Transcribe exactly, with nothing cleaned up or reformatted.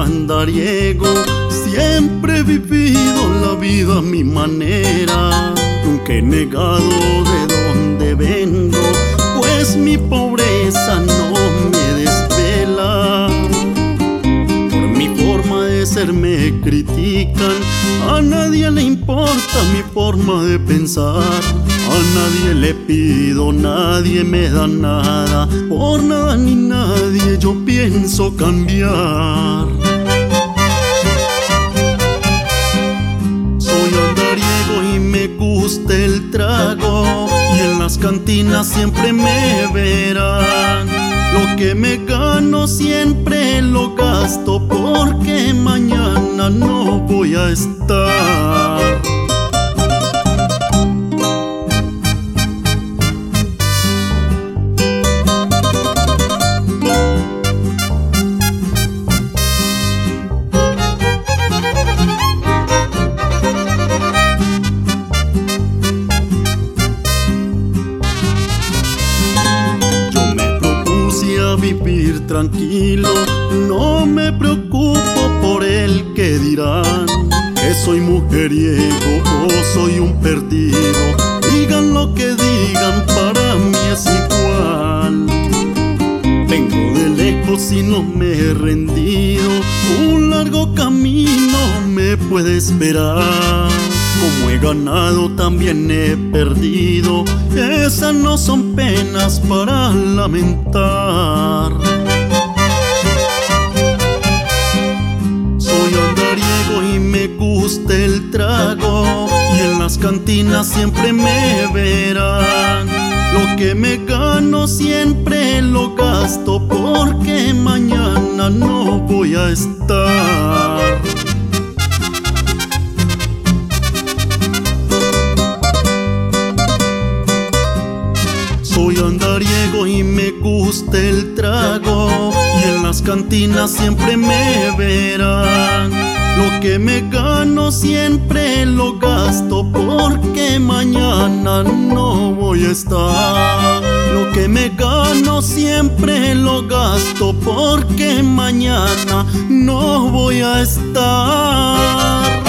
andariego, siempre he vivido la vida a mi manera. Nunca he negado de dónde vengo, pues mi pobreza no me desvela. Por mi forma de ser me critican, a nadie le importa mi forma de pensar. A nadie le pido, nadie me da nada, por nada ni nadie yo pienso cambiar. Soy andariego y me gusta el trago, y en las cantinas siempre me verán. Lo que me gano siempre lo gasto, porque mañana no voy a estar. Vivir tranquilo, no me preocupo por el que dirán, que soy mujeriego o soy un perdido. Digan lo que digan, para mí es igual. Vengo de lejos y no me he rendido, un largo camino me puede esperar. Como he ganado también he perdido, esas no son penas para lamentar. Soy andariego y me gusta el trago, y en las cantinas siempre me verán. Lo que me gano siempre lo gasto, porque mañana no voy a estar. Soy andariego y me gusta el trago, y en las cantinas siempre me verán. Lo que me gano siempre lo gasto, porque mañana no voy a estar. Lo que me gano siempre lo gasto, porque mañana no voy a estar.